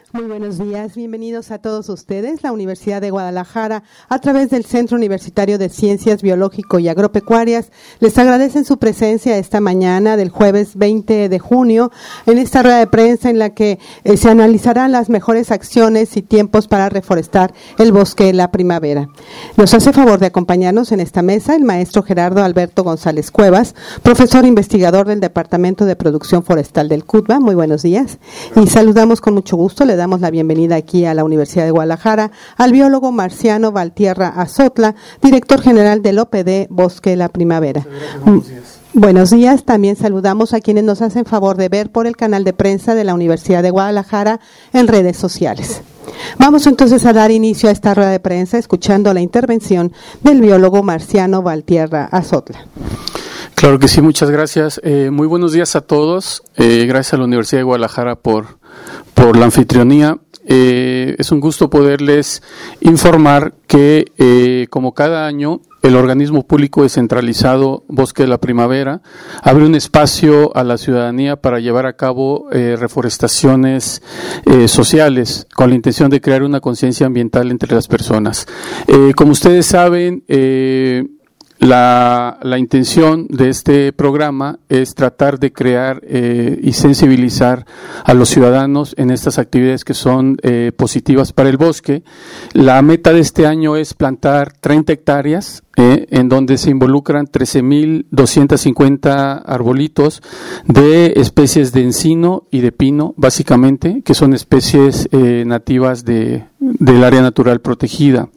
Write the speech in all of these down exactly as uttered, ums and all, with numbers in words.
Muy buenos días, bienvenidos a todos ustedes. La Universidad de Guadalajara, a través del Centro Universitario de Ciencias Biológico y Agropecuarias, les agradecen su presencia esta mañana del jueves veinte de junio en esta rueda de prensa en la que eh, se analizarán las mejores acciones y tiempos para reforestar el bosque de la primavera. Nos hace favor de acompañarnos en esta mesa el maestro Gerardo Alberto González Cuevas, profesor investigador del Departamento de Producción Forestal del C U T B A. Muy buenos días. Y saludamos con mucho gusto, le damos la bienvenida aquí a la Universidad de Guadalajara al biólogo Marciano Valtierra Azotla, director general del O P D Bosque de la Primavera. Buenos días. Buenos días, también saludamos a quienes nos hacen favor de ver por el canal de prensa de la Universidad de Guadalajara en redes sociales. Vamos entonces a dar inicio a esta rueda de prensa escuchando la intervención del biólogo Marciano Valtierra Azotla. Claro que sí, muchas gracias. Eh, muy buenos días a todos. Eh, gracias a la Universidad de Guadalajara por, por la anfitrionía. Eh, es un gusto poderles informar que, eh, como cada año, el organismo público descentralizado Bosque de la Primavera abre un espacio a la ciudadanía para llevar a cabo eh, reforestaciones eh, sociales con la intención de crear una conciencia ambiental entre las personas. Eh, como ustedes saben, eh, La, la intención de este programa es tratar de crear eh, y sensibilizar a los ciudadanos en estas actividades que son eh, positivas para el bosque. La meta de este año es plantar treinta hectáreas, eh, en donde se involucran trece mil doscientos cincuenta arbolitos de especies de encino y de pino, básicamente, que son especies eh, nativas de, del área natural protegida.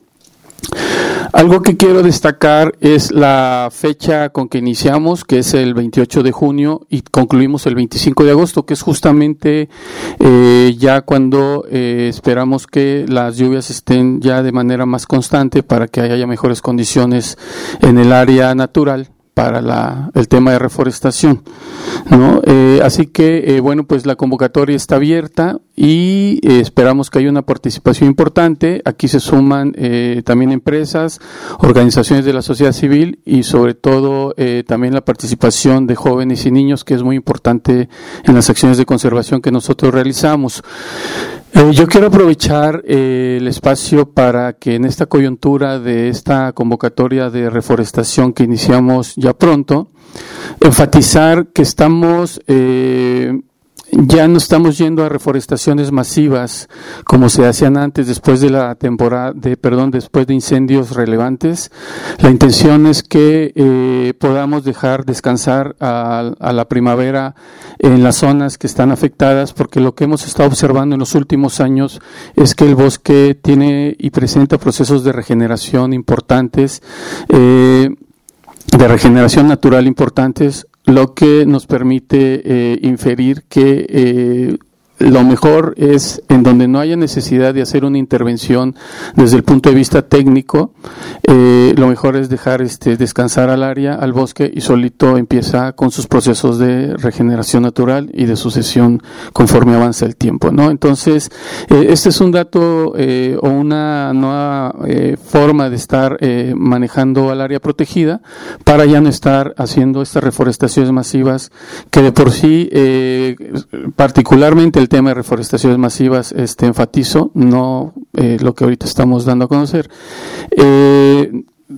Algo que quiero destacar es la fecha con que iniciamos, que es el veintiocho de junio, y concluimos el veinticinco de agosto, que es justamente eh, ya cuando eh, esperamos que las lluvias estén ya de manera más constante para que haya mejores condiciones en el área natural para la, el tema de reforestación, ¿no? Eh, así que, eh, bueno, pues la convocatoria está abierta y eh, esperamos que haya una participación importante. Aquí se suman eh, también empresas, organizaciones de la sociedad civil y sobre todo eh, también la participación de jóvenes y niños, que es muy importante en las acciones de conservación que nosotros realizamos. Eh, yo quiero aprovechar eh, el espacio para que en esta coyuntura de esta convocatoria de reforestación que iniciamos ya pronto, enfatizar que estamos eh, ya no estamos yendo a reforestaciones masivas como se hacían antes, después de la temporada de perdón después de incendios relevantes. La intención es que eh, podamos dejar descansar a, a la primavera en las zonas que están afectadas, porque lo que hemos estado observando en los últimos años es que el bosque tiene y presenta procesos de regeneración importantes, eh, de regeneración natural importantes, lo que nos permite eh, inferir que eh, lo mejor es en donde no haya necesidad de hacer una intervención desde el punto de vista técnico, eh, lo mejor es dejar este descansar al área, al bosque, y solito empieza con sus procesos de regeneración natural y de sucesión conforme avanza el tiempo, ¿no? Entonces, eh, este es un dato eh, o una nueva eh, forma de estar eh, manejando al área protegida para ya no estar haciendo estas reforestaciones masivas que de por sí, eh, particularmente el tema de reforestaciones masivas, este enfatizo, no eh, lo que ahorita estamos dando a conocer, eh,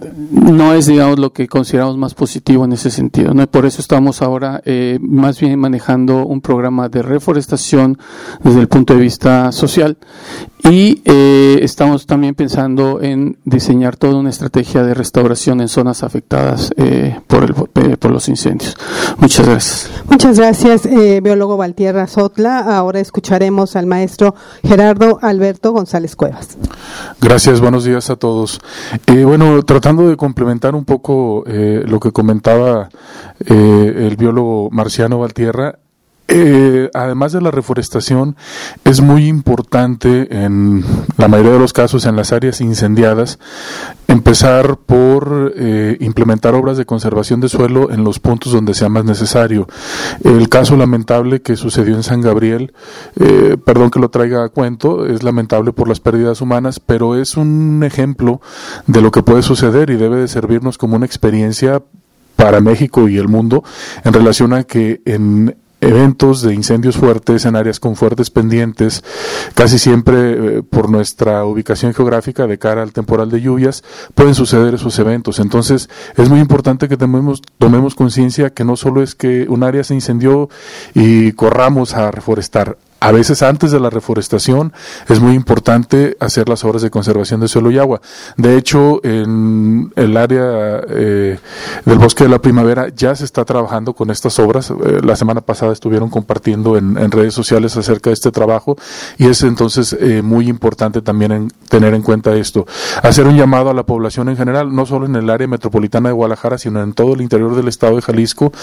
no es, digamos, lo que consideramos más positivo en ese sentido, ¿no? Por eso estamos ahora eh, más bien manejando un programa de reforestación desde el punto de vista social y eh, estamos también pensando en diseñar toda una estrategia de restauración en zonas afectadas eh, por, el, eh, por los incendios. Muchas gracias. Muchas gracias, eh, biólogo Valtierra Azotla. Ahora escucharemos al maestro Gerardo Alberto González Cuevas. Gracias, buenos días a todos. Eh, bueno, tratando de complementar un poco eh, lo que comentaba eh, el biólogo Marciano Valtierra, Eh, además de la reforestación, es muy importante en la mayoría de los casos en las áreas incendiadas empezar por eh, implementar obras de conservación de suelo en los puntos donde sea más necesario. El caso lamentable que sucedió en San Gabriel, eh, perdón que lo traiga a cuento, es lamentable por las pérdidas humanas, pero es un ejemplo de lo que puede suceder y debe de servirnos como una experiencia para México y el mundo en relación a que en eventos de incendios fuertes en áreas con fuertes pendientes, casi siempre eh, por nuestra ubicación geográfica de cara al temporal de lluvias, pueden suceder esos eventos. Entonces, es muy importante que tomemos, tomemos conciencia que no solo es que un área se incendió y corramos a reforestar. A veces antes de la reforestación es muy importante hacer las obras de conservación de suelo y agua. De hecho, en el área eh, del Bosque de la Primavera ya se está trabajando con estas obras. Eh, la semana pasada estuvieron compartiendo en, en redes sociales acerca de este trabajo y es entonces eh, muy importante también en, tener en cuenta esto. Hacer un llamado a la población en general, no solo en el área metropolitana de Guadalajara, sino en todo el interior del estado de Jalisco,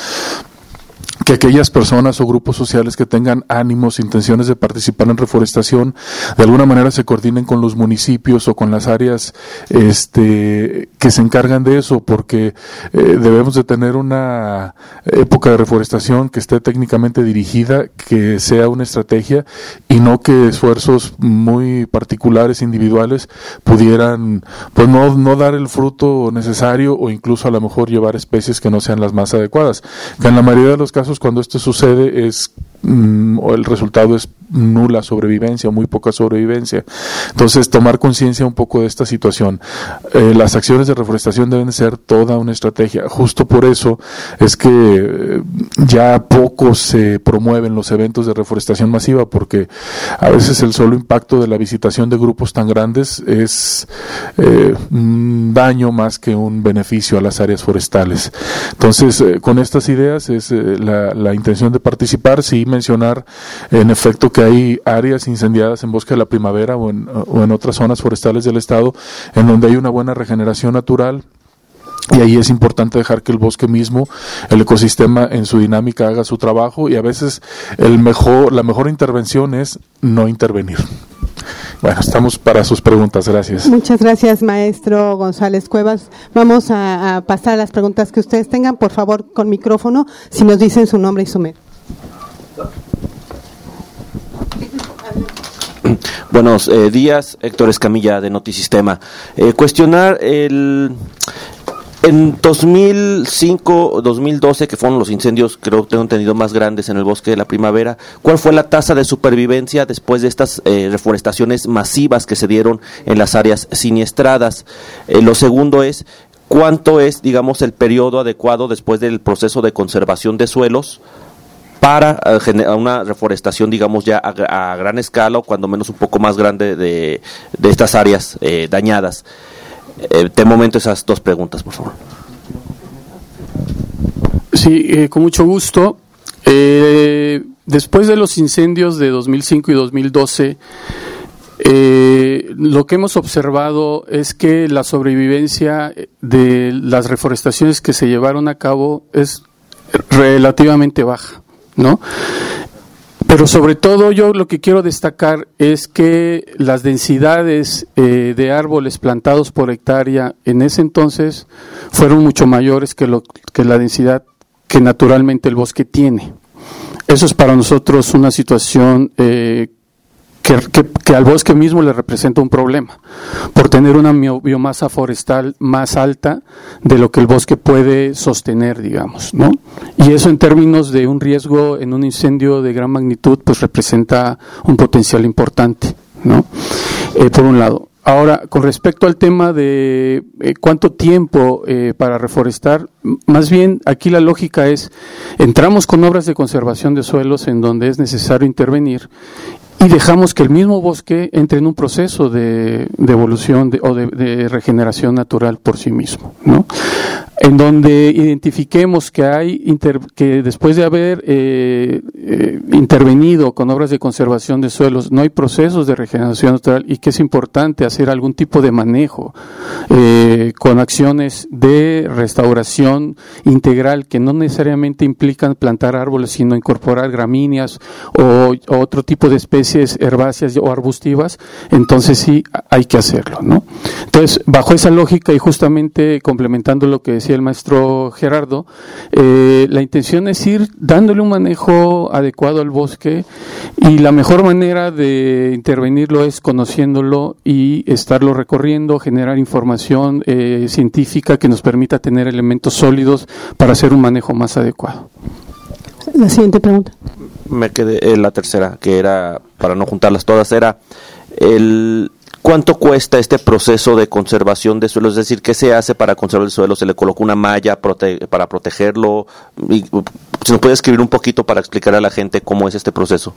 que aquellas personas o grupos sociales que tengan ánimos, intenciones de participar en reforestación, de alguna manera se coordinen con los municipios o con las áreas este, que se encargan de eso, porque eh, debemos de tener una época de reforestación que esté técnicamente dirigida, que sea una estrategia y no que esfuerzos muy particulares, individuales, pudieran pues no, no dar el fruto necesario o incluso a lo mejor llevar especies que no sean las más adecuadas, que en la mayoría de los casos cuando esto sucede es mm, o el resultado es nula sobrevivencia o muy poca sobrevivencia. Entonces, tomar conciencia un poco de esta situación. Eh, las acciones de reforestación deben ser toda una estrategia. Justo por eso es que eh, ya poco se promueven los eventos de reforestación masiva, porque a veces el solo impacto de la visitación de grupos tan grandes es eh, un daño más que un beneficio a las áreas forestales. Entonces, eh, con estas ideas es eh, la La, la intención de participar, sí mencionar en efecto que hay áreas incendiadas en Bosque de la Primavera o en, o en otras zonas forestales del estado en donde hay una buena regeneración natural. Y ahí es importante dejar que el bosque mismo, el ecosistema en su dinámica haga su trabajo y a veces el mejor, la mejor intervención es no intervenir. Bueno, estamos para sus preguntas, gracias. Muchas gracias, maestro González Cuevas. Vamos a, a pasar a las preguntas que ustedes tengan, por favor, con micrófono, si nos dicen su nombre y su medio. Buenos eh, días, Héctor Escamilla de Notisistema. Eh, cuestionar el... En dos mil cinco, dos mil doce, que fueron los incendios, creo que tengo entendido, más grandes en el Bosque de la Primavera, ¿cuál fue la tasa de supervivencia después de estas eh, reforestaciones masivas que se dieron en las áreas siniestradas? Eh, lo segundo es, ¿cuánto es, digamos, el periodo adecuado después del proceso de conservación de suelos para uh, generar una reforestación, digamos, ya a, a gran escala o cuando menos un poco más grande de, de estas áreas eh, dañadas? Eh, de momento esas dos preguntas, por favor. Sí, eh, con mucho gusto. Eh, después de los incendios de dos mil cinco y dos mil doce, eh, lo que hemos observado es que la sobrevivencia de las reforestaciones que se llevaron a cabo es relativamente baja, ¿no? Pero sobre todo yo lo que quiero destacar es que las densidades eh, de árboles plantados por hectárea en ese entonces fueron mucho mayores que, lo, que la densidad que naturalmente el bosque tiene. Eso es para nosotros una situación eh, que, que, que al bosque mismo le representa un problema, por tener una biomasa forestal más alta de lo que el bosque puede sostener, digamos, ¿no? Y eso en términos de un riesgo en un incendio de gran magnitud, pues representa un potencial importante, ¿no? Eh, por un lado. Ahora, con respecto al tema de eh, cuánto tiempo eh, para reforestar, más bien aquí la lógica es, entramos con obras de conservación de suelos en donde es necesario intervenir y dejamos que el mismo bosque entre en un proceso de, de evolución de, o de, de regeneración natural por sí mismo, ¿no? En donde identifiquemos que hay inter, que después de haber eh, eh, intervenido con obras de conservación de suelos no hay procesos de regeneración natural y que es importante hacer algún tipo de manejo eh, con acciones de restauración integral que no necesariamente implican plantar árboles, sino incorporar gramíneas o, o otro tipo de especies herbáceas o arbustivas, entonces sí hay que hacerlo, ¿no? Entonces, bajo esa lógica y justamente complementando lo que decía el maestro Gerardo, eh, la intención es ir dándole un manejo adecuado al bosque y la mejor manera de intervenirlo es conociéndolo y estarlo recorriendo, generar información eh, científica que nos permita tener elementos sólidos para hacer un manejo más adecuado. La siguiente pregunta. Me quedé en la tercera, que era, para no juntarlas todas, era el ¿cuánto cuesta este proceso de conservación de suelo? Es decir, ¿qué se hace para conservar el suelo? ¿Se le coloca una malla prote- para protegerlo? Y, si nos puede escribir un poquito para explicar a la gente cómo es este proceso.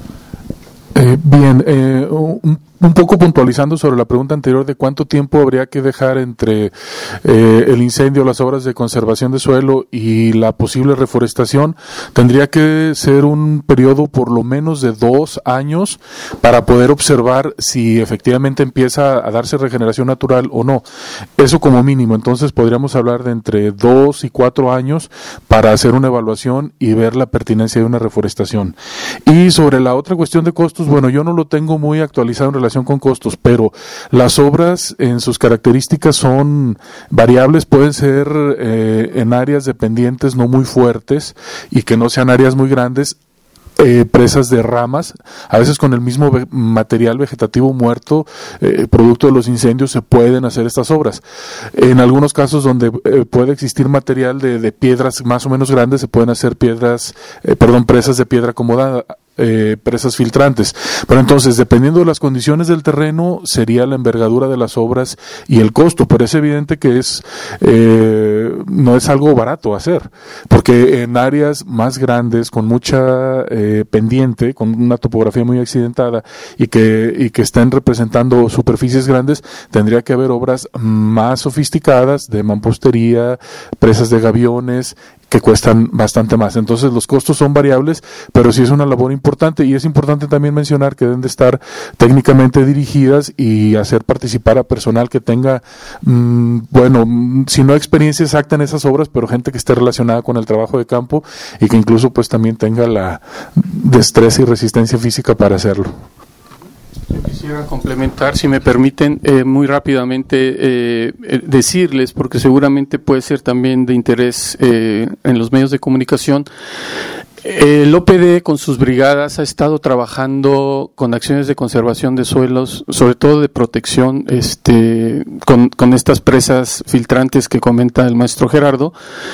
Eh, bien, eh, un, un poco puntualizando sobre la pregunta anterior de cuánto tiempo habría que dejar entre eh, el incendio, las obras de conservación de suelo y la posible reforestación, tendría que ser un periodo por lo menos de dos años para poder observar si efectivamente empieza a darse regeneración natural o no. Eso como mínimo. Entonces podríamos hablar de entre dos y cuatro años para hacer una evaluación y ver la pertinencia de una reforestación. Y sobre la otra cuestión de costos, bueno, yo no lo tengo muy actualizado en relación con costos, pero las obras en sus características son variables, pueden ser eh, en áreas dependientes no muy fuertes y que no sean áreas muy grandes. Eh, presas de ramas, a veces con el mismo ve- material vegetativo muerto, eh, producto de los incendios, se pueden hacer estas obras. En algunos casos donde eh, puede existir material de, de piedras más o menos grandes, se pueden hacer piedras, eh, perdón, presas de piedra acomodada, eh, presas filtrantes. Pero entonces, dependiendo de las condiciones del terreno, sería la envergadura de las obras y el costo, pero es evidente que es eh, no es algo barato hacer, porque en áreas más grandes, con mucha eh, pendiente, con una topografía muy accidentada y que, y que estén representando superficies grandes, tendría que haber obras más sofisticadas de mampostería, presas de gaviones, que cuestan bastante más. Entonces los costos son variables, pero sí es una labor importante, y es importante también mencionar que deben de estar técnicamente dirigidas y hacer participar a personal que tenga, mmm, bueno, si no experiencia exacta en esas obras, pero gente que esté relacionada con el trabajo de campo y que incluso pues también tenga la destreza y resistencia física para hacerlo. Yo quisiera complementar, si me permiten, eh, muy rápidamente eh, eh, decirles, porque seguramente puede ser también de interés eh, en los medios de comunicación. El O P D con sus brigadas ha estado trabajando con acciones de conservación de suelos, sobre todo de protección, este, con, con estas presas filtrantes que comenta el maestro Gerardo,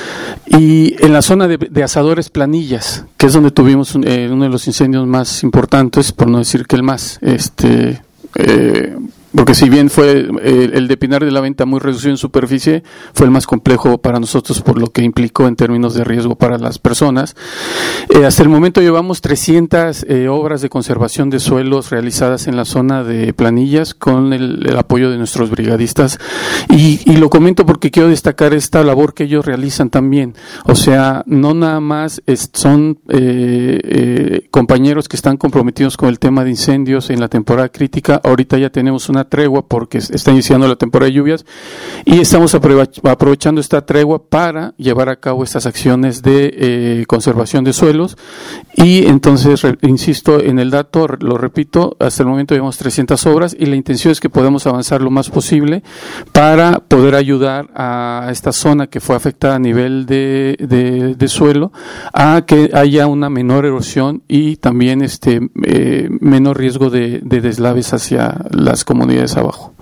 y en la zona de, de Asadores Planillas, que es donde tuvimos un, eh, uno de los incendios más importantes, por no decir que el más, este, eh, porque si bien fue eh, el de Pinar de la Venta muy reducido en superficie, fue el más complejo para nosotros por lo que implicó en términos de riesgo para las personas. Eh, hasta el momento llevamos trescientas eh, obras de conservación de suelos realizadas en la zona de Planillas con el, el apoyo de nuestros brigadistas, y, y lo comento porque quiero destacar esta labor que ellos realizan también. O sea, no nada más es, son eh, eh, compañeros que están comprometidos con el tema de incendios en la temporada crítica. Ahorita ya tenemos una tregua porque está iniciando la temporada de lluvias y estamos aprovechando esta tregua para llevar a cabo estas acciones de eh, conservación de suelos. Y entonces, re, insisto en el dato, lo repito, hasta el momento llevamos trescientas obras y la intención es que podamos avanzar lo más posible para poder ayudar a esta zona que fue afectada a nivel de, de, de suelo a que haya una menor erosión y también este eh, menor riesgo de, de deslaves hacia las comunidades abajo.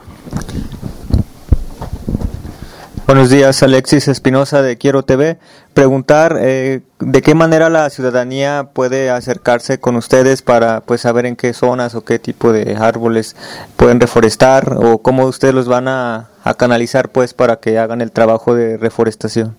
Buenos días, Alexis Espinosa de Quiero T V. Preguntar eh, de qué manera la ciudadanía puede acercarse con ustedes para pues saber en qué zonas o qué tipo de árboles pueden reforestar, o cómo ustedes los van a, a canalizar pues para que hagan el trabajo de reforestación.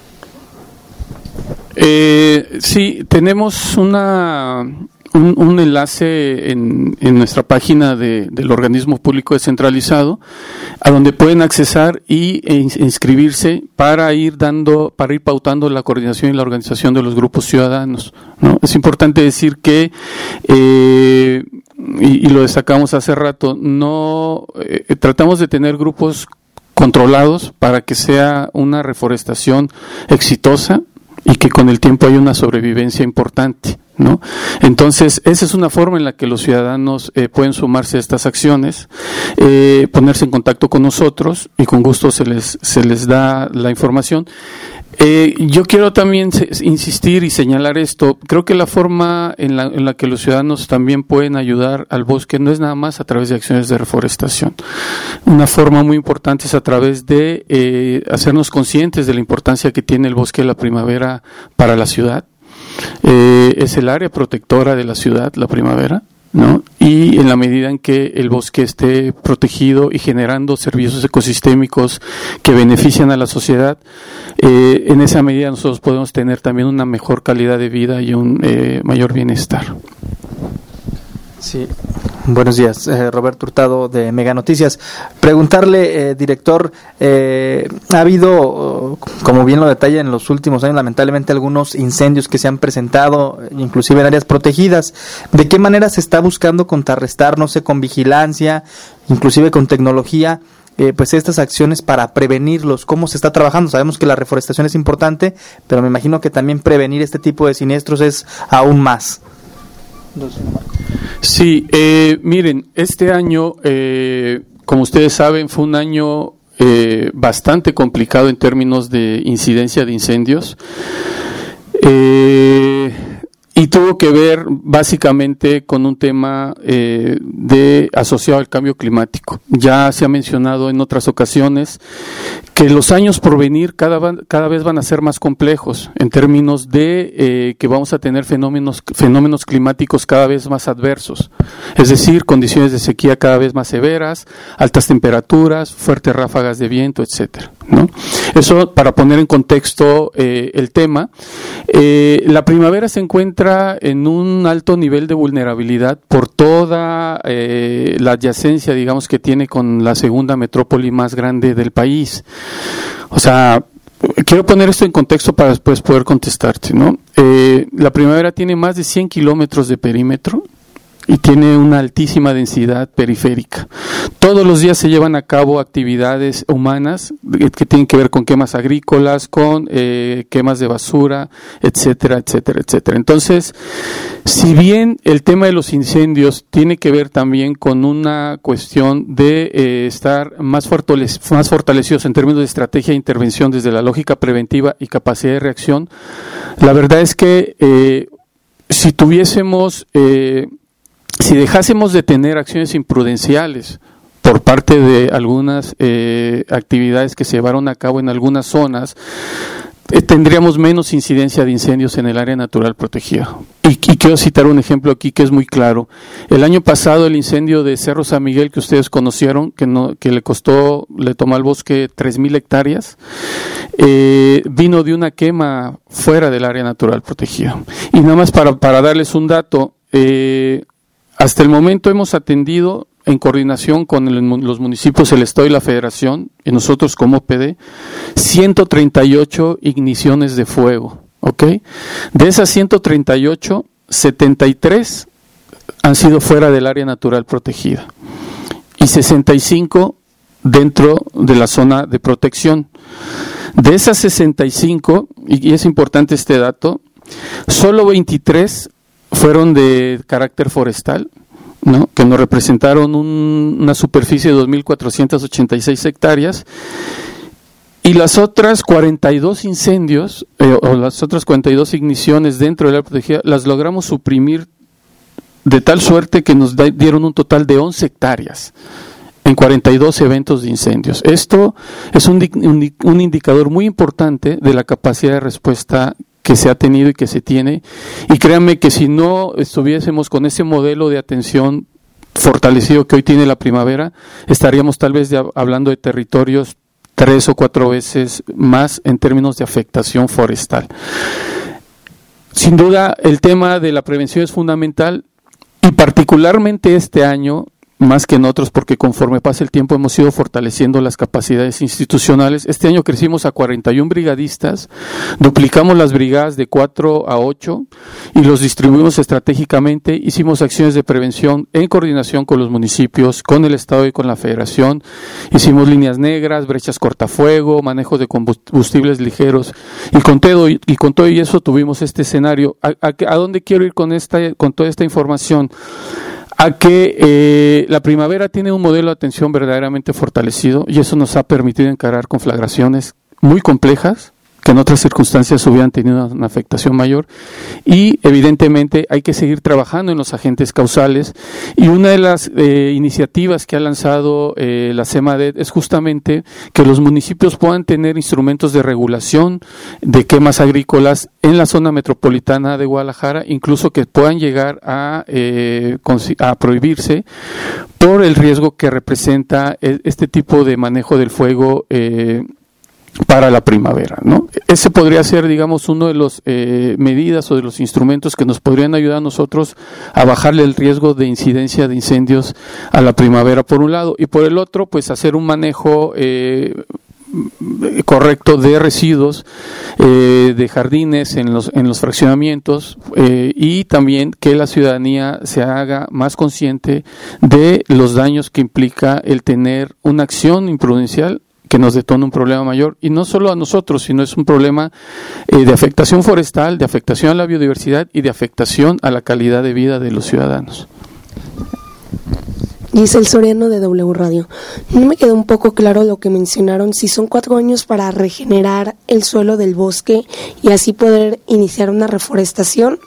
Eh, sí, tenemos una un, un enlace en, en nuestra página de, del organismo público descentralizado, a donde pueden accesar y e inscribirse para ir dando, para ir pautando la coordinación y la organización de los grupos ciudadanos, ¿no? Es importante decir que eh, y, y lo destacamos hace rato, no eh, tratamos de tener grupos controlados para que sea una reforestación exitosa y que con el tiempo haya una sobrevivencia importante, ¿no? Entonces, esa es una forma en la que los ciudadanos eh, pueden sumarse a estas acciones, eh, ponerse en contacto con nosotros y con gusto se les se les da la información. Eh, yo quiero también se, insistir y señalar esto. Creo que la forma en la, en la que los ciudadanos también pueden ayudar al bosque no es nada más a través de acciones de reforestación. Una forma muy importante es a través de eh, hacernos conscientes de la importancia que tiene el bosque de la primavera para la ciudad. eh, es el área protectora de la ciudad, la primavera, ¿no? Y en la medida en que el bosque esté protegido y generando servicios ecosistémicos que benefician a la sociedad, eh, en esa medida nosotros podemos tener también una mejor calidad de vida y un eh, mayor bienestar. Sí, buenos días, eh, Roberto Hurtado de Mega Noticias. Preguntarle, eh, director, eh, ha habido, como bien lo detalla en los últimos años, lamentablemente algunos incendios que se han presentado, inclusive en áreas protegidas. ¿De qué manera se está buscando contrarrestar, no sé, con vigilancia, inclusive con tecnología, eh, pues estas acciones para prevenirlos? ¿Cómo se está trabajando? Sabemos que la reforestación es importante, pero me imagino que también prevenir este tipo de siniestros es aún más. Sí, eh, miren, este año, eh, como ustedes saben, fue un año eh, bastante complicado en términos de incidencia de incendios. Eh, y tuvo que ver básicamente con un tema eh, de asociado al cambio climático. Ya se ha mencionado en otras ocasiones que los años por venir cada, cada vez van a ser más complejos en términos de eh, que vamos a tener fenómenos, fenómenos climáticos cada vez más adversos, es decir, condiciones de sequía cada vez más severas, altas temperaturas, fuertes ráfagas de viento, etcétera, ¿no? Eso para poner en contexto eh, el tema. Eh, la primavera se encuentra en un alto nivel de vulnerabilidad por toda eh, la adyacencia, digamos, que tiene con la segunda metrópoli más grande del país. O sea, quiero poner esto en contexto para después poder contestarte, ¿no? Eh, la primavera tiene más de cien kilómetros de perímetro y tiene una altísima densidad periférica. Todos los días se llevan a cabo actividades humanas que tienen que ver con quemas agrícolas, con eh, quemas de basura, etcétera, etcétera, etcétera. Entonces, si bien el tema de los incendios tiene que ver también con una cuestión de eh, estar más, fortalec- más fortalecidos en términos de estrategia de intervención desde la lógica preventiva y capacidad de reacción, la verdad es que eh, si tuviésemos... Eh, Si dejásemos de tener acciones imprudenciales por parte de algunas eh, actividades que se llevaron a cabo en algunas zonas, eh, tendríamos menos incidencia de incendios en el área natural protegida. Y, y quiero citar un ejemplo aquí que es muy claro. El año pasado el incendio de Cerro San Miguel que ustedes conocieron, que, no, que le costó, le tomó al bosque tres mil hectáreas, eh, vino de una quema fuera del área natural protegida. Y nada más para, para darles un dato, eh, hasta el momento hemos atendido en coordinación con el, los municipios, el Estado y la Federación, y nosotros como O P D, ciento treinta y ocho igniciones de fuego, ¿ok? De esas ciento treinta y ocho, setenta y tres han sido fuera del área natural protegida y sesenta y cinco dentro de la zona de protección. De esas sesenta y cinco, y, y es importante este dato, solo veintitrés fueron de carácter forestal, ¿no? Que nos representaron un, una superficie de dos mil cuatrocientas ochenta y seis hectáreas, y las otras cuarenta y dos incendios, eh, o las otras cuarenta y dos igniciones dentro de la protegida, las logramos suprimir de tal suerte que nos da, dieron un total de once hectáreas en cuarenta y dos eventos de incendios. Esto es un, un, un indicador muy importante de la capacidad de respuesta que se ha tenido y que se tiene, y créanme que si no estuviésemos con ese modelo de atención fortalecido que hoy tiene la primavera, estaríamos tal vez de, hablando de territorios tres o cuatro veces más en términos de afectación forestal. Sin duda, el tema de la prevención es fundamental, y particularmente este año, más que en otros, porque conforme pasa el tiempo hemos ido fortaleciendo las capacidades institucionales. Este año crecimos a cuarenta y uno brigadistas, duplicamos las brigadas de cuatro a ocho y los distribuimos estratégicamente. Hicimos acciones de prevención en coordinación con los municipios, con el Estado y con la Federación. Hicimos líneas negras, brechas cortafuego, manejo de combustibles ligeros, y con todo y, y con todo y eso tuvimos este escenario. ¿A, a, a dónde quiero ir con esta, con toda esta información? A que eh, la primavera tiene un modelo de atención verdaderamente fortalecido, y eso nos ha permitido encarar conflagraciones muy complejas que en otras circunstancias hubieran tenido una, una afectación mayor. Y evidentemente hay que seguir trabajando en los agentes causales, y una de las eh, iniciativas que ha lanzado eh, la CEMADET es justamente que los municipios puedan tener instrumentos de regulación de quemas agrícolas en la zona metropolitana de Guadalajara, incluso que puedan llegar a, eh, a prohibirse por el riesgo que representa este tipo de manejo del fuego eh, para la primavera, ¿no? Ese podría ser, digamos, uno de los eh, medidas o de los instrumentos que nos podrían ayudar a nosotros a bajarle el riesgo de incidencia de incendios a la primavera, por un lado, y por el otro, pues hacer un manejo eh, correcto de residuos, eh, de jardines en los en los fraccionamientos, eh, y también que la ciudadanía se haga más consciente de los daños que implica el tener una acción imprudencial que nos detona un problema mayor, y no solo a nosotros, sino es un problema eh, de afectación forestal, de afectación a la biodiversidad y de afectación a la calidad de vida de los ciudadanos. Giselle Soriano, de W Radio. No me quedó un poco claro lo que mencionaron, si son cuatro años para regenerar el suelo del bosque y así poder iniciar una reforestación,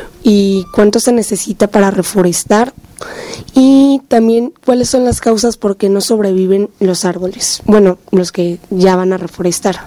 y cuánto se necesita para reforestar, y también cuáles son las causas por qué no sobreviven los árboles, bueno, los que ya van a reforestar.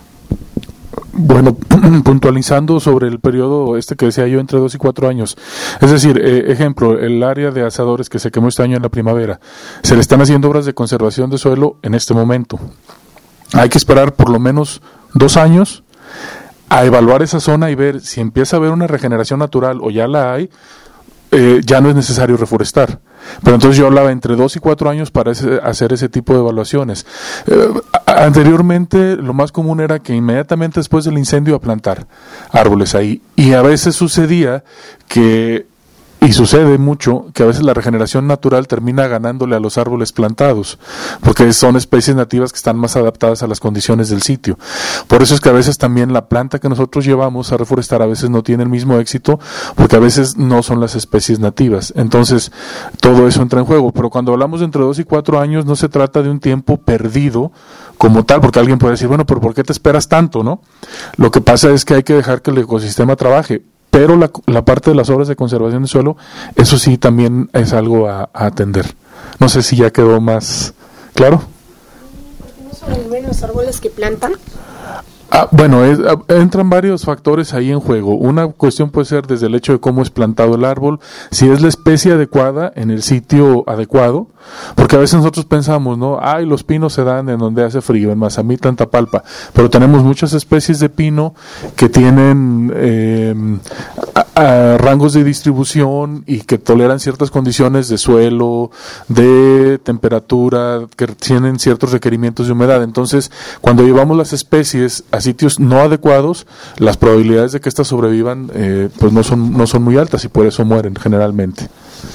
Bueno, puntualizando sobre el periodo este que decía yo, entre dos y cuatro años. Es decir, eh, ejemplo, el área de asadores que se quemó este año en la primavera, se le están haciendo obras de conservación de suelo en este momento. Hay que esperar por lo menos dos años a evaluar esa zona y ver si empieza a haber una regeneración natural o ya la hay. Eh, ya no es necesario reforestar. Pero entonces yo hablaba entre dos y cuatro años para ese, hacer ese tipo de evaluaciones. Eh, anteriormente lo más común era que inmediatamente después del incendio a plantar árboles ahí, y a veces sucedía que, y sucede mucho, que a veces la regeneración natural termina ganándole a los árboles plantados, porque son especies nativas que están más adaptadas a las condiciones del sitio. Por eso es que a veces también la planta que nosotros llevamos a reforestar a veces no tiene el mismo éxito, porque a veces no son las especies nativas. Entonces, todo eso entra en juego. Pero cuando hablamos de entre dos y cuatro años, no se trata de un tiempo perdido como tal, porque alguien puede decir, bueno, pero ¿por qué te esperas tanto, no? Lo que pasa es que hay que dejar que el ecosistema trabaje. Pero la, la parte de las obras de conservación de suelo, eso sí también es algo a, a atender. No sé si ya quedó más claro. ¿Por qué no sobreviven los árboles que plantan? Ah, bueno, es, entran varios factores ahí en juego. Una cuestión puede ser desde el hecho de cómo es plantado el árbol, si es la especie adecuada en el sitio adecuado, porque a veces nosotros pensamos, ¿no? Ay, los pinos se dan en donde hace frío, en Mazamitla, en Tapalpa, pero tenemos muchas especies de pino que tienen eh, a, a rangos de distribución y que toleran ciertas condiciones de suelo, de temperatura, que tienen ciertos requerimientos de humedad. Entonces, cuando llevamos las especies a sitios no adecuados, las probabilidades de que éstas sobrevivan eh, pues no son no son muy altas, y por eso mueren generalmente.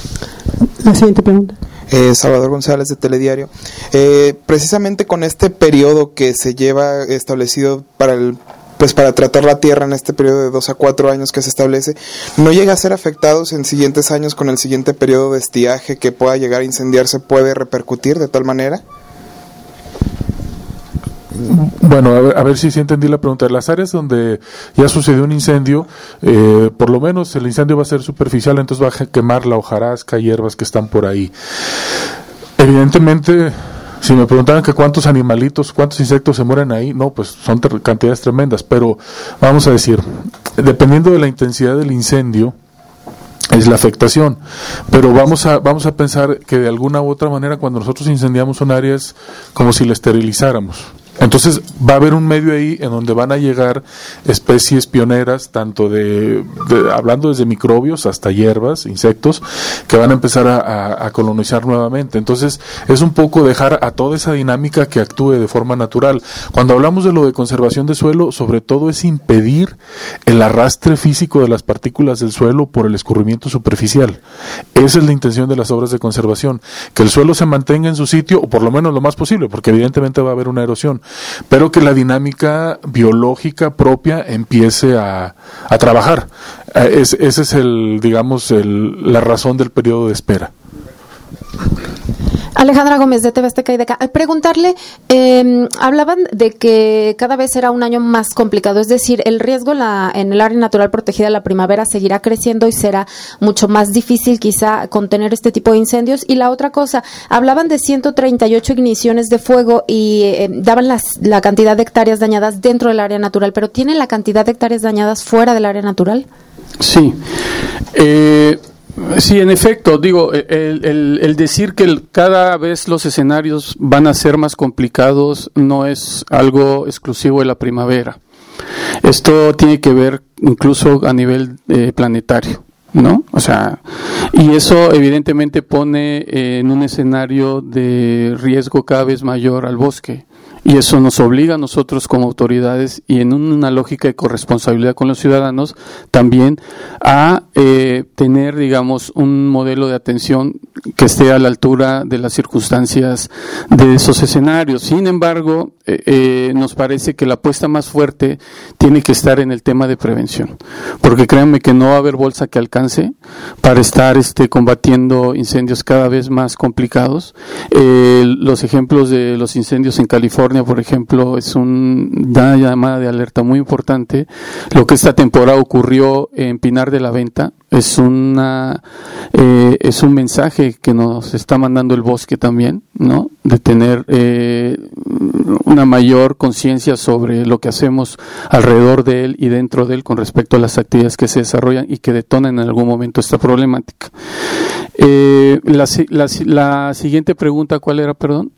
La siguiente pregunta. Eh, Salvador González, de Telediario. Eh, precisamente con este periodo que se lleva establecido para el pues para tratar la tierra en este periodo de dos a cuatro años que se establece, ¿no llega a ser afectados en siguientes años con el siguiente periodo de estiaje que pueda llegar a incendiarse? ¿Puede repercutir de tal manera? Bueno, a ver, a ver si sí entendí la pregunta. Las áreas donde ya sucedió un incendio, eh, por lo menos el incendio va a ser superficial, entonces va a quemar la hojarasca, hierbas que están por ahí. Evidentemente, si me preguntaran que cuántos animalitos, cuántos insectos se mueren ahí, no, pues son ter- cantidades tremendas, pero vamos a decir, dependiendo de la intensidad del incendio, es la afectación, pero vamos a vamos a pensar que de alguna u otra manera cuando nosotros incendiamos un área es como si la esterilizáramos. Entonces va a haber un medio ahí en donde van a llegar especies pioneras, tanto de, de hablando desde microbios hasta hierbas, insectos, que van a empezar a, a, a colonizar nuevamente. Entonces es un poco dejar a toda esa dinámica que actúe de forma natural. Cuando hablamos de lo de conservación de suelo, sobre todo es impedir el arrastre físico de las partículas del suelo por el escurrimiento superficial. Esa es la intención de las obras de conservación, que el suelo se mantenga en su sitio, o por lo menos lo más posible, porque evidentemente va a haber una erosión, pero que la dinámica biológica propia empiece a, a trabajar. Es, ese es el, digamos, el, la razón del periodo de espera. Alejandra Gómez de T V Azteca y de acá. Preguntarle, eh, hablaban de que cada vez era un año más complicado, es decir, el riesgo la, en el área natural protegida de la primavera seguirá creciendo y será mucho más difícil quizá contener este tipo de incendios. Y la otra cosa, hablaban de ciento treinta y ocho igniciones de fuego y eh, daban las, la cantidad de hectáreas dañadas dentro del área natural, pero ¿tienen la cantidad de hectáreas dañadas fuera del área natural? Sí. Eh... Sí, en efecto, digo, el, el, el decir que el, cada vez los escenarios van a ser más complicados no es algo exclusivo de la primavera. Esto tiene que ver incluso a nivel eh, planetario, ¿no? O sea, y eso evidentemente pone eh, en un escenario de riesgo cada vez mayor al bosque. Y eso nos obliga a nosotros como autoridades y en una lógica de corresponsabilidad con los ciudadanos también a eh, tener, digamos, un modelo de atención que esté a la altura de las circunstancias de esos escenarios. Sin embargo, eh, eh, nos parece que la apuesta más fuerte tiene que estar en el tema de prevención, porque créanme que no va a haber bolsa que alcance para estar este, combatiendo incendios cada vez más complicados. Eh, los ejemplos de los incendios en California, por ejemplo, es un, una llamada de alerta muy importante. Lo que esta temporada ocurrió en Pinar de la Venta es una eh, es un mensaje que nos está mandando el bosque también, ¿no? De tener eh, una mayor conciencia sobre lo que hacemos alrededor de él y dentro de él con respecto a las actividades que se desarrollan y que detonan en algún momento esta problemática. Eh, la, la, la siguiente pregunta, ¿cuál era, perdón?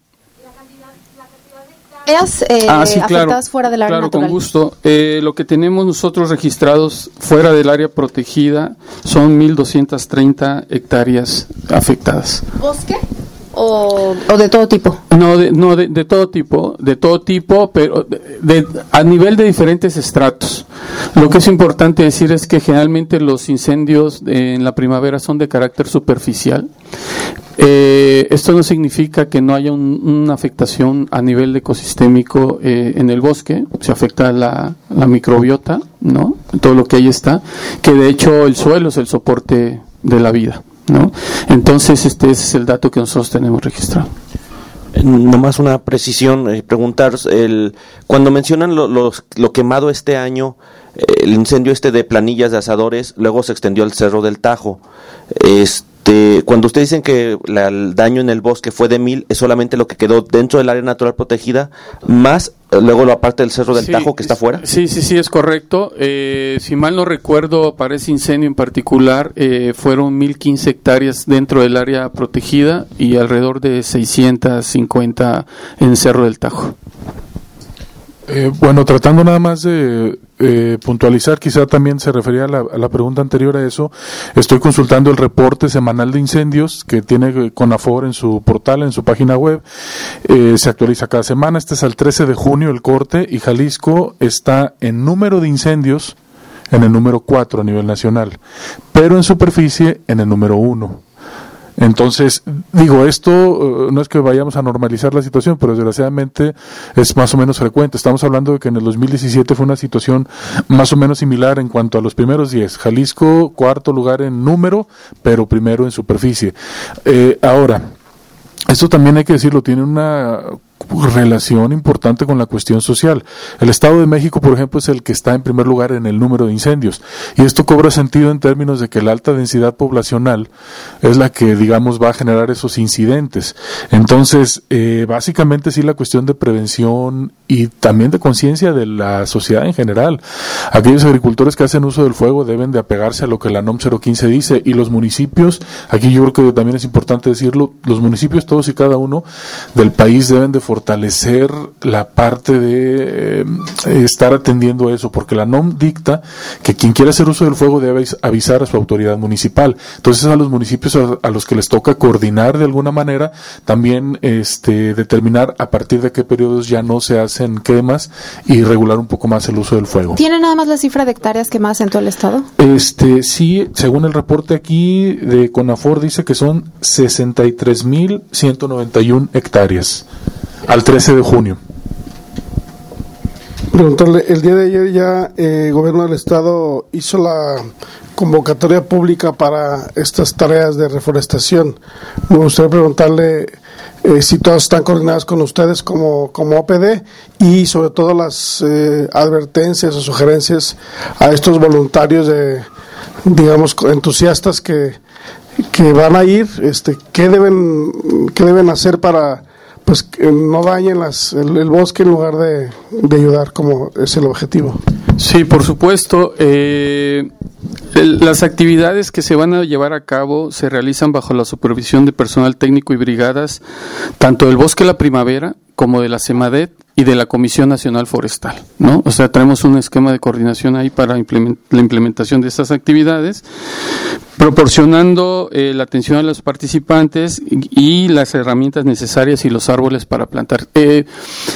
Eh, ah, sí, claro, afectadas fuera del área claro, natural. con gusto. Eh, lo que tenemos nosotros registrados fuera del área protegida son mil doscientas treinta hectáreas afectadas. ¿Bosque? O, o de todo tipo. No, de, no de, de todo tipo, de todo tipo, pero de, de, a nivel de diferentes estratos. Lo que es importante decir es que generalmente los incendios de, en la primavera son de carácter superficial. Eh, esto no significa que no haya un, una afectación a nivel ecosistémico eh, en el bosque. Se afecta la, la microbiota, ¿no? Todo lo que ahí está, que de hecho el suelo es el soporte de la vida, ¿no? Entonces este ese es el dato que nosotros tenemos registrado. Nomás una precisión, eh, preguntar, el, cuando mencionan lo, los, lo quemado este año, eh, el incendio este de Planillas de Asadores, luego se extendió al Cerro del Tajo. Este, cuando ustedes dicen que la, el daño en el bosque fue de mil, es solamente lo que quedó dentro del área natural protegida, más eh, luego la parte del Cerro del sí, Tajo que está fuera. Sí, sí, sí, es correcto. Eh, si mal no recuerdo, para ese incendio en particular, eh, fueron mil quince hectáreas dentro del área protegida y alrededor de seiscientas cincuenta en el Cerro del Tajo. Eh, bueno, tratando nada más de eh, puntualizar, quizá también se refería a la, a la pregunta anterior a eso. Estoy consultando el reporte semanal de incendios que tiene CONAFOR en su portal, en su página web. Eh, se actualiza cada semana. Este es al trece de junio el corte y Jalisco está en número de incendios en el número cuatro a nivel nacional, pero en superficie en el número uno. Entonces, digo, esto uh, no es que vayamos a normalizar la situación, pero desgraciadamente es más o menos frecuente. Estamos hablando de que en el dos mil diecisiete fue una situación más o menos similar en cuanto a los primeros diez. Jalisco, cuarto lugar en número, pero primero en superficie. Eh, ahora, esto también hay que decirlo, tiene una relación importante con la cuestión social. El Estado de México, por ejemplo, es el que está en primer lugar en el número de incendios, y esto cobra sentido en términos de que la alta densidad poblacional es la que, digamos, va a generar esos incidentes. Entonces, eh, básicamente sí, la cuestión de prevención y también de conciencia de la sociedad en general. Aquellos agricultores que hacen uso del fuego deben de apegarse a lo que la NOM cero quince dice, y los municipios, aquí yo creo que también es importante decirlo, los municipios todos y cada uno del país deben de fortalecer la parte de eh, estar atendiendo eso, porque la NOM dicta que quien quiera hacer uso del fuego debe avisar a su autoridad municipal. Entonces, a los municipios a, a los que les toca coordinar de alguna manera, también este determinar a partir de qué periodos ya no se hacen quemas y regular un poco más el uso del fuego. ¿Tiene nada más la cifra de hectáreas quemadas en todo el estado? Este, sí, según el reporte aquí de CONAFOR dice que son sesenta y tres mil ciento noventa y una hectáreas al trece de junio. Preguntarle, el día de ayer ya eh, el gobierno del estado hizo la convocatoria pública para estas tareas de reforestación. Me gustaría preguntarle eh, si todas están coordinadas con ustedes como, como O P D, y sobre todo las eh, advertencias o sugerencias a estos voluntarios de, digamos, entusiastas que, que van a ir, este, qué deben, qué deben hacer para, pues, que no dañen las, el, el bosque en lugar de, de ayudar, como es el objetivo. Sí, por supuesto. Eh, el, las actividades que se van a llevar a cabo se realizan bajo la supervisión de personal técnico y brigadas, tanto del Bosque La Primavera como de la CEMADET y de la Comisión Nacional Forestal, ¿no? O sea, traemos un esquema de coordinación ahí para implement, la implementación de estas actividades, proporcionando eh, la atención a los participantes y, y las herramientas necesarias y los árboles para plantar. Eh,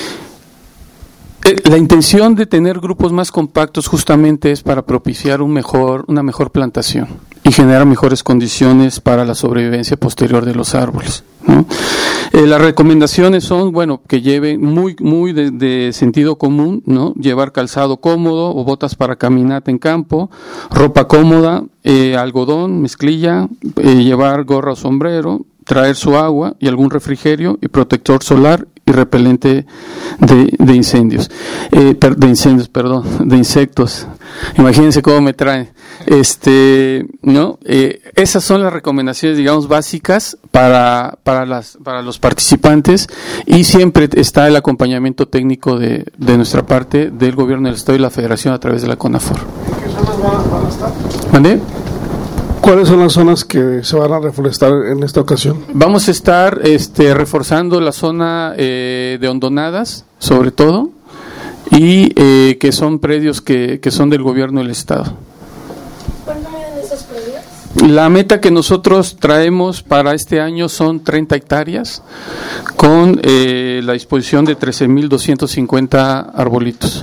La intención de tener grupos más compactos justamente es para propiciar un mejor, una mejor plantación y generar mejores condiciones para la sobrevivencia posterior de los árboles, ¿no? Eh, las recomendaciones son, bueno, que lleven muy, muy de, de sentido común, ¿no? Llevar calzado cómodo o botas para caminata en campo, ropa cómoda, eh, algodón, mezclilla, eh, llevar gorra o sombrero, traer su agua y algún refrigerio y protector solar y repelente de, de incendios, eh, per, de incendios, perdón, de insectos. Imagínense cómo me traen. Este, ¿no? Eh, esas son las recomendaciones, digamos, básicas para para las para los participantes, y siempre está el acompañamiento técnico de, de nuestra parte del Gobierno del Estado y la Federación a través de la CONAFOR. ¿Qué zonas van a estar? ¿Mande? ¿Cuáles son las zonas que se van a reforestar en esta ocasión? Vamos a estar este, reforzando la zona eh, de hondonadas, sobre todo, y eh, que son predios que, que son del Gobierno del Estado. ¿Cuánto miden esos predios? La meta que nosotros traemos para este año son treinta hectáreas, con eh, la disposición de trece mil doscientos cincuenta arbolitos.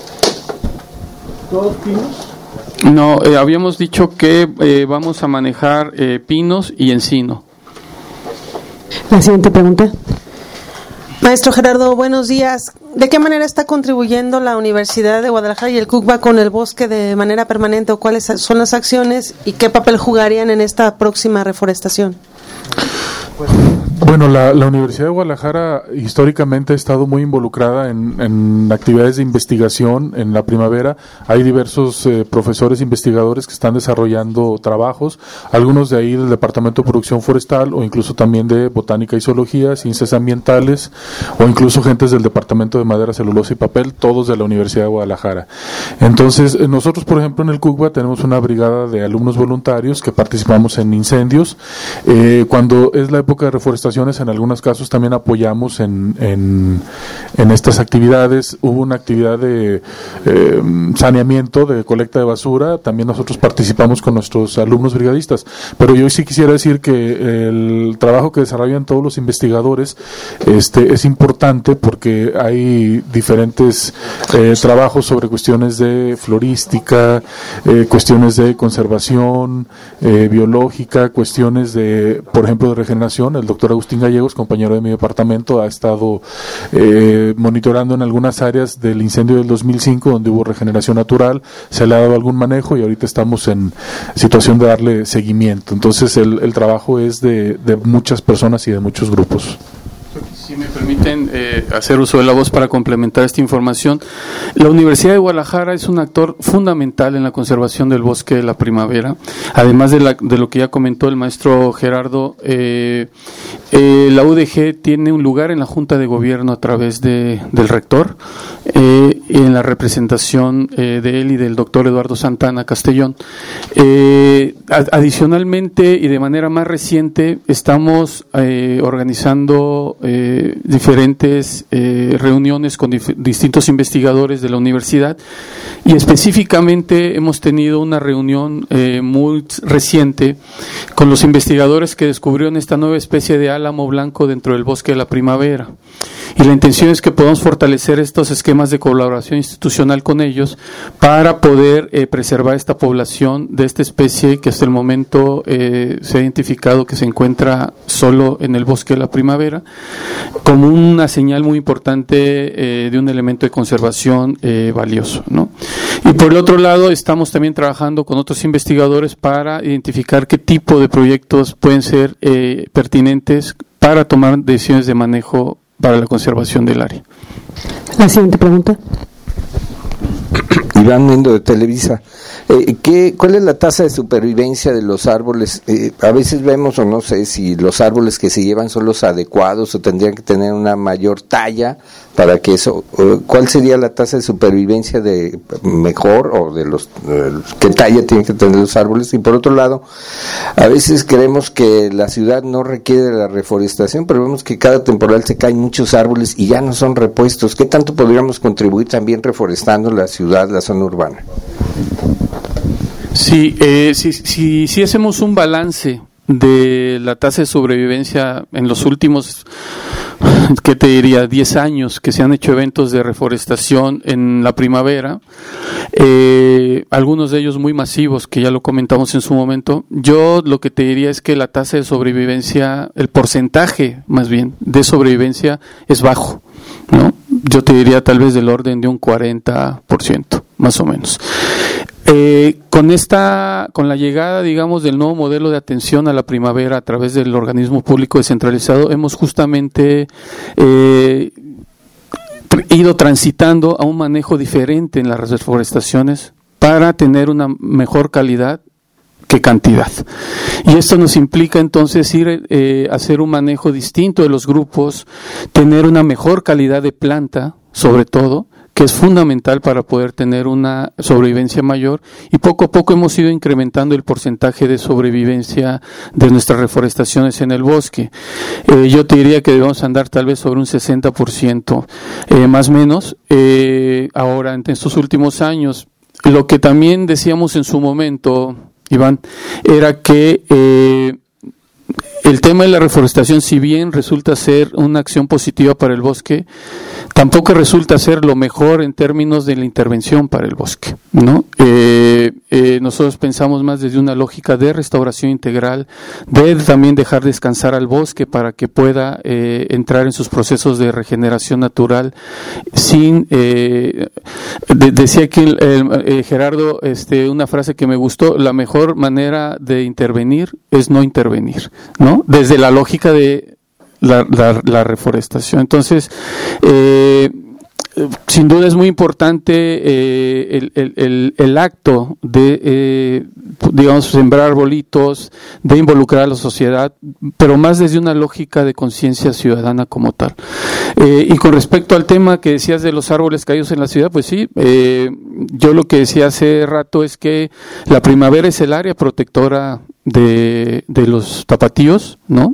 ¿Todos pinos? No, eh, habíamos dicho que eh, vamos a manejar eh, pinos y encino. La siguiente pregunta. Maestro Gerardo, buenos días. ¿De qué manera está contribuyendo la Universidad de Guadalajara y el CUCBA con el bosque de manera permanente, o cuáles son las acciones y qué papel jugarían en esta próxima reforestación? Bueno, la, la Universidad de Guadalajara históricamente ha estado muy involucrada en, en actividades de investigación. En la primavera hay diversos eh, profesores investigadores que están desarrollando trabajos, algunos de ahí del Departamento de Producción Forestal, o incluso también de Botánica y Zoología, Ciencias Ambientales, o incluso gentes del Departamento de Madera, Celulosa y Papel, todos de la Universidad de Guadalajara. Entonces, nosotros, por ejemplo, en el CUCBA tenemos una brigada de alumnos voluntarios que participamos en incendios. Eh, cuando es la época de reforestación, en algunos casos también apoyamos en, en, en estas actividades. Hubo una actividad de eh, saneamiento, de colecta de basura, también nosotros participamos con nuestros alumnos brigadistas, pero yo sí quisiera decir que el trabajo que desarrollan todos los investigadores este, es importante, porque hay diferentes eh, trabajos sobre cuestiones de florística, eh, cuestiones de conservación eh, biológica, cuestiones de, por ejemplo, de regeneración. El doctor Agustín Gallegos, compañero de mi departamento, ha estado eh, monitorando en algunas áreas del incendio del dos mil cinco donde hubo regeneración natural, se le ha dado algún manejo y ahorita estamos en situación de darle seguimiento. Entonces el, el trabajo es de, de muchas personas y de muchos grupos. Si me permiten eh, hacer uso de la voz para complementar esta información, la Universidad de Guadalajara es un actor fundamental en la conservación del bosque de la primavera. Además de, la, de lo que ya comentó el maestro Gerardo, eh, eh, la U D G tiene un lugar en la Junta de Gobierno a través de, del rector, eh, en la representación eh, de él y del doctor Eduardo Santana Castellón. Eh, adicionalmente y de manera más reciente, estamos eh, organizando eh, diferentes eh, reuniones con dif- distintos investigadores de la universidad, y específicamente hemos tenido una reunión eh, muy reciente con los investigadores que descubrieron esta nueva especie de álamo blanco dentro del bosque de la primavera, y la intención es que podamos fortalecer estos esquemas de colaboración institucional con ellos para poder eh, preservar esta población de esta especie que hasta el momento eh, se ha identificado que se encuentra solo en el bosque de la primavera, como una señal muy importante eh, de un elemento de conservación eh, valioso, ¿no? Y por el otro lado, estamos también trabajando con otros investigadores para identificar qué tipo de proyectos pueden ser eh, pertinentes para tomar decisiones de manejo para la conservación del área. La siguiente pregunta. Iván Mendo de Televisa. Eh, ¿qué, ¿Cuál es la tasa de supervivencia de los árboles? Eh, a veces vemos, o no sé, si los árboles que se llevan son los adecuados o tendrían que tener una mayor talla para que eso... ¿Cuál sería la tasa de supervivencia de mejor o de los... Eh, qué talla tienen que tener los árboles? Y por otro lado, a veces creemos que la ciudad no requiere de la reforestación, pero vemos que cada temporal se caen muchos árboles y ya no son repuestos. ¿Qué tanto podríamos contribuir también reforestando la ciudad, la zona urbana? Sí, eh, si, si, si hacemos un balance de la tasa de sobrevivencia en los últimos, ¿qué te diría?, diez años que se han hecho eventos de reforestación en la primavera, eh, algunos de ellos muy masivos, que ya lo comentamos en su momento. Yo lo que te diría es que la tasa de sobrevivencia, el porcentaje más bien de sobrevivencia es bajo, ¿no? Yo te diría tal vez del orden de un cuarenta por ciento, más o menos. Eh, con esta, con la llegada, digamos, del nuevo modelo de atención a la primavera a través del organismo público descentralizado, hemos justamente eh, ido transitando a un manejo diferente en las reforestaciones para tener una mejor calidad que cantidad. Y esto nos implica entonces ir eh, a hacer un manejo distinto de los grupos, tener una mejor calidad de planta, sobre todo, que es fundamental para poder tener una sobrevivencia mayor, y poco a poco hemos ido incrementando el porcentaje de sobrevivencia de nuestras reforestaciones en el bosque. Eh, yo te diría que debemos andar tal vez sobre un sesenta por ciento, eh, más o menos, eh, ahora en estos últimos años. Lo que también decíamos en su momento, Iván, era que eh, el tema de la reforestación, si bien resulta ser una acción positiva para el bosque, tampoco resulta ser lo mejor en términos de la intervención para el bosque, ¿no? Eh, eh, nosotros pensamos más desde una lógica de restauración integral, de también dejar descansar al bosque para que pueda eh, entrar en sus procesos de regeneración natural sin, eh, de, decía aquí el, el, eh, Gerardo, este, una frase que me gustó: la mejor manera de intervenir es no intervenir, ¿no? Desde la lógica de la, la, la reforestación. Entonces, eh, sin duda es muy importante eh, el, el, el, el acto de, eh, digamos, sembrar arbolitos, de involucrar a la sociedad, pero más desde una lógica de conciencia ciudadana como tal. Eh, y con respecto al tema que decías de los árboles caídos en la ciudad, pues sí, eh, yo lo que decía hace rato es que la primavera es el área protectora de, de los tapatíos, ¿no?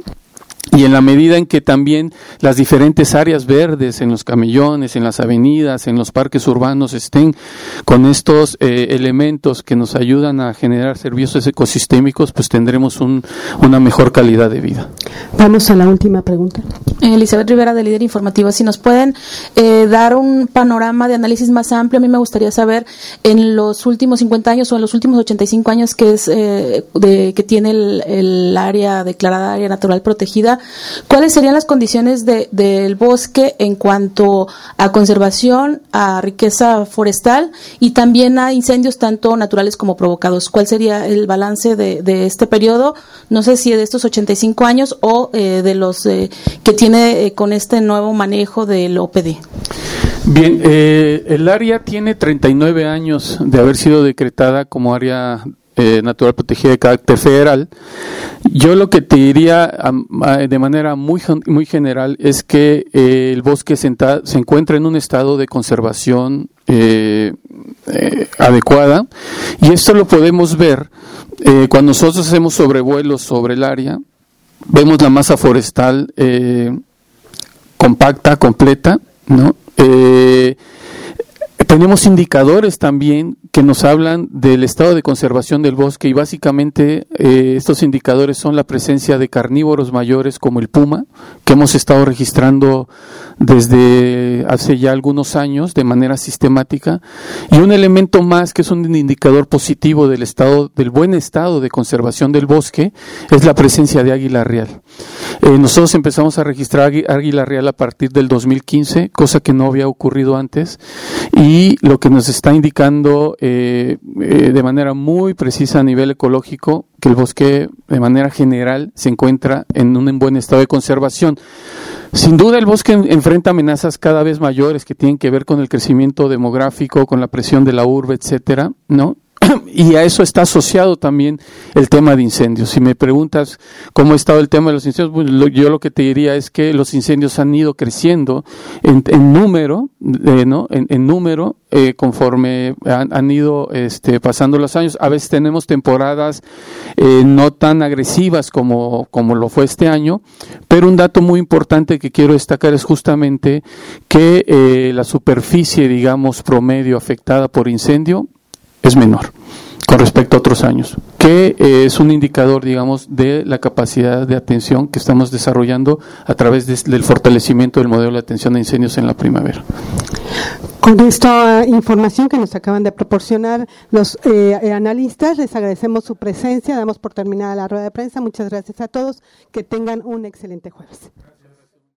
Y en la medida en que también las diferentes áreas verdes en los camellones, en las avenidas, en los parques urbanos estén con estos eh, elementos que nos ayudan a generar servicios ecosistémicos, pues tendremos un, una mejor calidad de vida. Vamos a la última pregunta. Elizabeth Rivera, de Líder Informativo. Si nos pueden eh, dar un panorama de análisis más amplio, a mí me gustaría saber en los últimos cincuenta años o en los últimos ochenta y cinco años que es eh, de, que tiene el, el área declarada área natural protegida, ¿cuáles serían las condiciones de, del bosque en cuanto a conservación, a riqueza forestal y también a incendios tanto naturales como provocados? ¿Cuál sería el balance de, de este periodo? No sé si de estos ochenta y cinco años o eh, de los eh, que tiene eh, con este nuevo manejo del O P D. Bien, eh, el área tiene treinta y nueve años de haber sido decretada como área Eh, natural protegida de carácter federal. Yo lo que te diría um, de manera muy muy general es que eh, el bosque se, se encuentra en un estado de conservación eh, eh, adecuada, y esto lo podemos ver eh, cuando nosotros hacemos sobrevuelos sobre el área. Vemos la masa forestal eh, compacta, completa, ¿no? Eh, Tenemos indicadores también que nos hablan del estado de conservación del bosque, y básicamente eh, estos indicadores son la presencia de carnívoros mayores como el puma, que hemos estado registrando desde hace ya algunos años de manera sistemática, y un elemento más que es un indicador positivo del estado, del buen estado de conservación del bosque, es la presencia de águila real. Eh, nosotros empezamos a registrar águila real a partir del dos mil quince, cosa que no había ocurrido antes, y lo que nos está indicando eh, eh, de manera muy precisa a nivel ecológico que el bosque de manera general se encuentra en un buen estado de conservación. Sin duda el bosque enfrenta amenazas cada vez mayores que tienen que ver con el crecimiento demográfico, con la presión de la urbe, etcétera, ¿no? Y a eso está asociado también el tema de incendios. Si me preguntas cómo ha estado el tema de los incendios, pues lo, yo lo que te diría es que los incendios han ido creciendo en, en número, eh, ¿no? En, en número, eh, conforme han, han ido este, pasando los años. A veces tenemos temporadas eh, no tan agresivas como, como lo fue este año, pero un dato muy importante que quiero destacar es justamente que eh, la superficie, digamos, promedio afectada por incendio es menor con respecto a otros años, que eh, es un indicador, digamos, de la capacidad de atención que estamos desarrollando a través de, del fortalecimiento del modelo de atención a incendios en la primavera. Con esta información que nos acaban de proporcionar los eh, analistas, les agradecemos su presencia, damos por terminada la rueda de prensa. Muchas gracias a todos, que tengan un excelente jueves.